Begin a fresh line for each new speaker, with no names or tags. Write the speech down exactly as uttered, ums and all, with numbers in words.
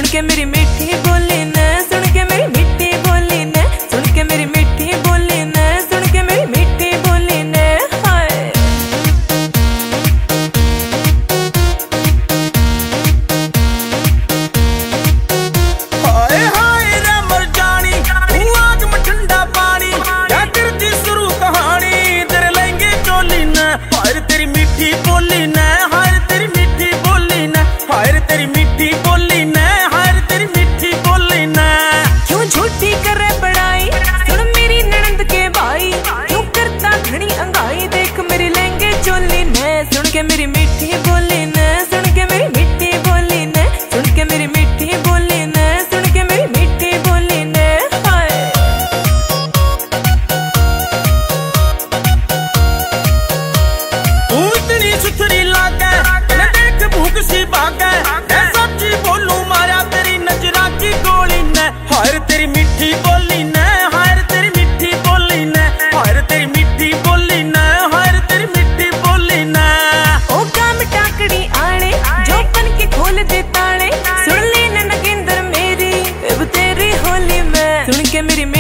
के मेरी मीठी बोली ने, सुन के मेरी मीठी बोली ने, सुन के मेरी मीठी बोली ने, सुन के मेरी मीठी बोली ने। हाय
हाय हाय रे मर जानी तू आग में ठंडा पानी, क्या करती शुरू कहानी तेरे लहंगे चोली ने। हाय तेरी मीठी बोली ने, हाय तेरी मीठी बोली ने, हाय तेरी मीठी बोली ने, हाय तेरी मीठी बोली ने।
क्यों झूठी करे बड़ाई, सुन मेरी ननंद के भाई, क्यों करता घनी अंगाई, देख मेरी लहंगे चोली ने। सुन के मेरी मीठी बोली ने, सुन के मेरी मीठी बोली ने, सुन के मेरी मीठी बोली ने, सुन के मेरी मीठी बोली ने। हाय
तू इतनी सुथरी लागे न देख भूख सी भागे, सच्ची बोलूं मारा तेरी नजरा की गोली ने। हाय तेरी मीठी बोली ने, हाय तेरी मीठी बोली ने, हाय तेरी मीठी बोली ने, हाय तेरी मीठी बोली ने।
ओ काम टाकड़ी आने जो पन के खोल दे ताने, सुन ले न नगेंद्र मेरी अब तेरी होली में। सुन के मेरी